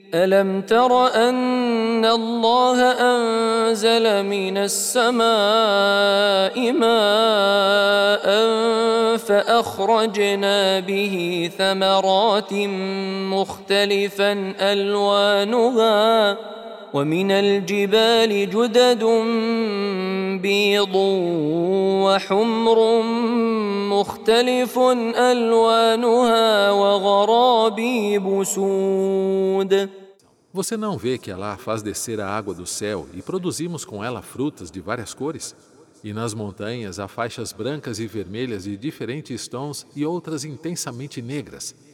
ألم تر أن الله أنزل من السماء ماء فأخرجنا به ثمرات مختلفا ألوانها ومن الجبال جدد بيض وحمر مختلف ألوانها وغرابيب سود. Você não vê que Alá faz descer a água do céu e produzimos com ela frutas de várias cores? E nas montanhas há faixas brancas e vermelhas de diferentes tons e outras intensamente negras.